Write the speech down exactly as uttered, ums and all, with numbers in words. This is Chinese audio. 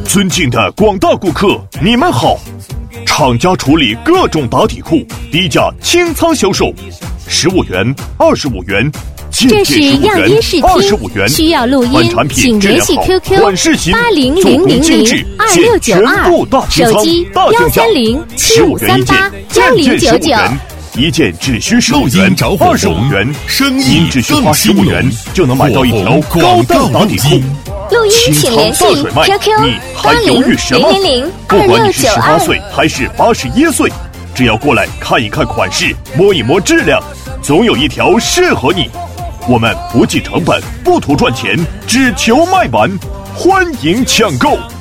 尊敬的广大顾客，你们好！厂家处理各种打底裤，低价清仓销售，十五元、二十五元。 这是样音视听，需要录音，请联系 Q Q 八零零零零二六九二，手机幺三零七五三八幺零九九。 一件只需十五元，二十五元，您只需花十五元就能买到一条高档打底裤。 录音请联系 Q Q 八零零零零不管你是十八岁还是八十一岁，只要过来看一看款式，摸一摸质量，总有一条适合你。我们不计成本，不图赚钱，只求卖完，欢迎抢购。